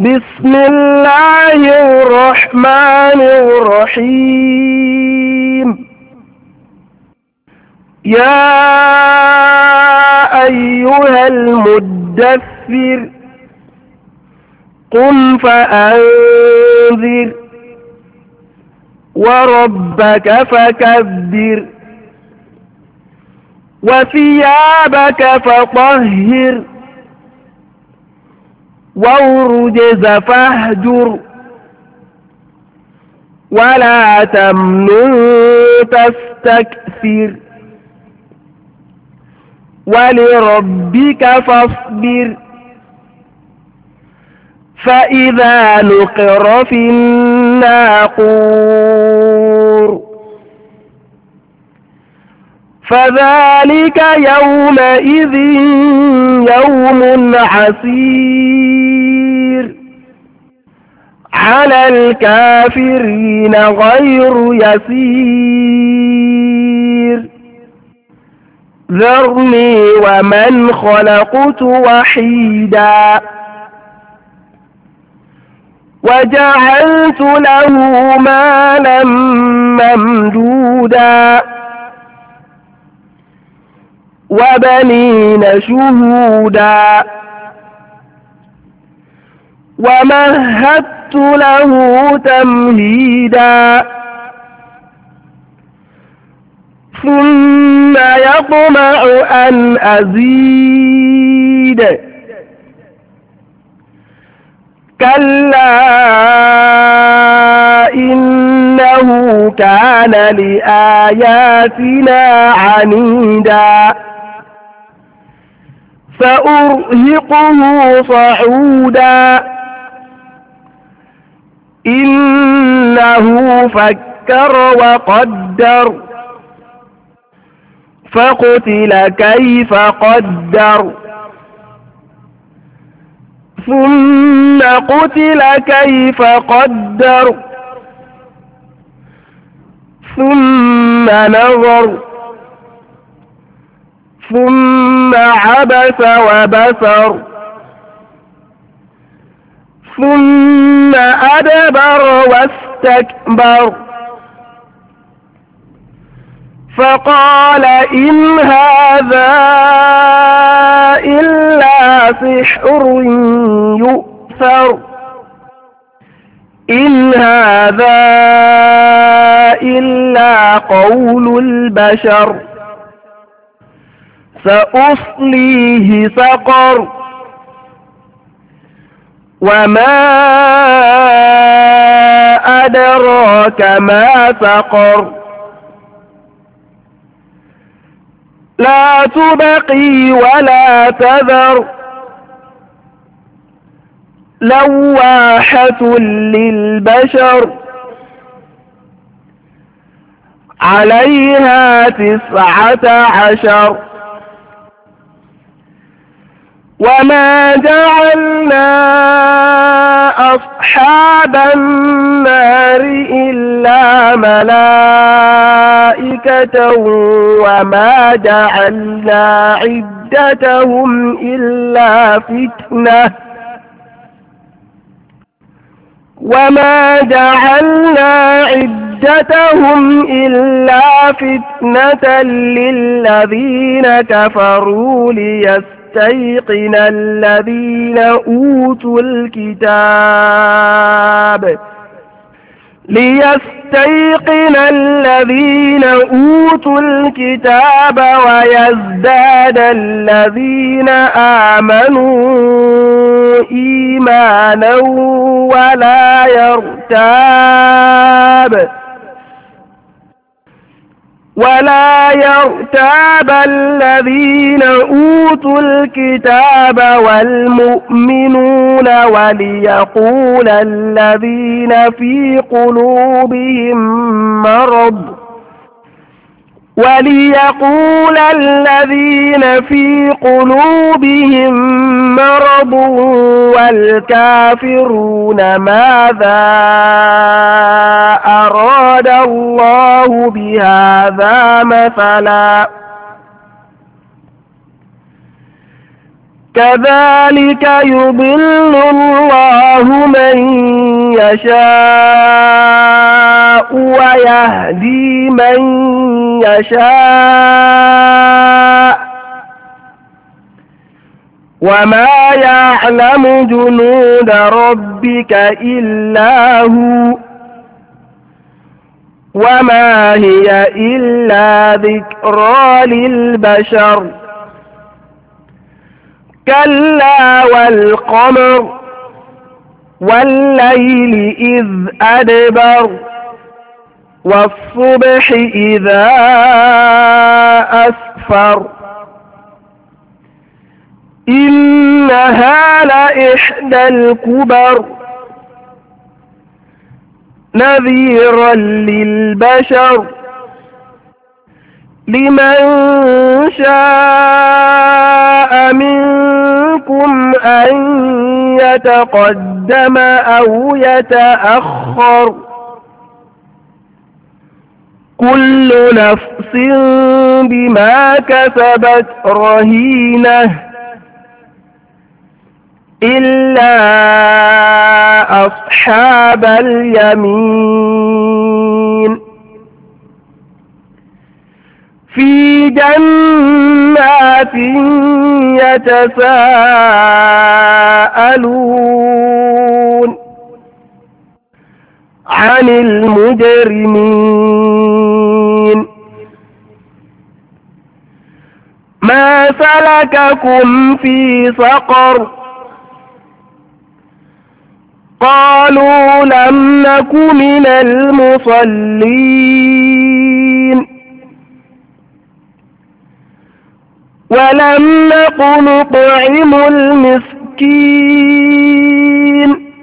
بسم الله الرحمن الرحيم. يا أيها المدثر قم فأنذر وربك فكبر وثيابك فطهر والرجز فاهجر ولا تمنن تستكثر ولربك فاصبر فإذا نقر في الناقور فذلك يومئذ يوم عسير على الكافرين غير يسير ذرني ومن خلقت وحيدا وجعلت له مالا ممدودا وبنين شهودا ومهدت له تمهيدا ثم يطمع أن أزيد كلا إنه كان لآياتنا عنيدا سأرهقه صعودا إنه فكر وقدر فقتل كيف قدر ثم قتل كيف قدر ثم نظر ثم عبس وبسر ثم أدبر واستكبر فقال إن هذا إلا سحر يؤثر إن هذا إلا قول البشر سأصليه سقر وما أدراك ما سقر لا تبقي ولا تذر لواحة للبشر عليها 19 وما جعلنا أصحاب النار إلا ملائكة وما جعلنا عدتهم إلا فتنة وما جعلنا عدتهم إلا فتنة للذين كفروا ليستيقن الذين أوتوا الكتاب ويزداد الذين آمنوا إيمانا ولا يرتاب الذين أوتوا الكتاب والمؤمنون وليقول الذين في قلوبهم مرض والكافرون ماذا أراد الله بهذا مثلا كذلك يضل الله يشاء ويهدي من يشاء وما يعلم جنود ربك إلا هو وما هي إلا ذكرى للبشر كلا والقمر والليل إذ أدبر والصبح إذا أسفر إنها لإحدى الكبر نذيرا للبشر لمن شاء منكم أن يتقدم أو يتأخر كل نفس بما كسبت رهينة إلا أصحاب اليمين في جنات يتساءلون عن المجرمين ما سلككم في سقر قالوا لم نك من المصلين ولم نك نطعم المسكين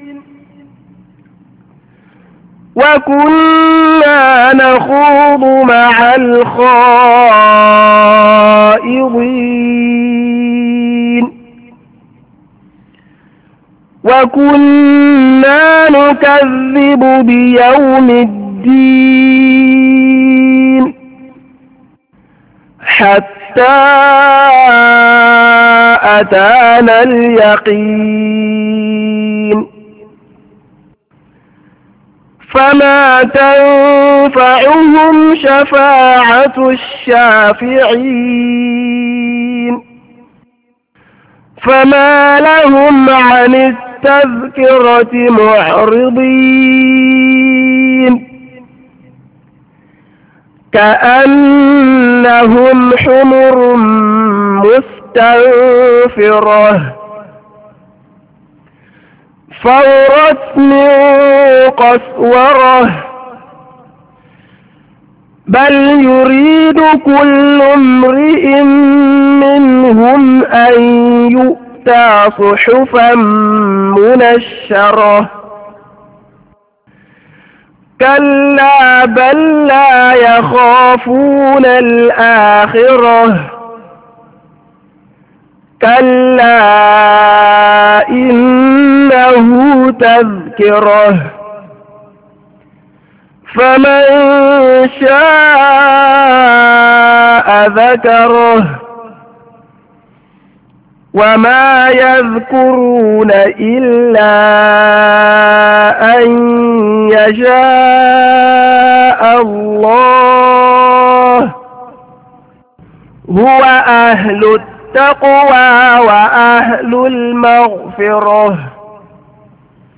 وكنا نخوض مع الخائضين وكنا نكذب بيوم الدين حتى أتانا اليقين فما تنفعهم شفاعة الشافعين فما لهم عن التذكرة معرضين كأنهم حمر مستنفرة فرت من قسورة بل يريد كل امرئ منهم أن يؤتى صحفا منشرة كلا بل لا يخافون الآخرة كلا إنه تذكرة فمن شاء ذكره وما يذكرون إلا أن يشاء الله هو أهل التقوى وأهل المغفرة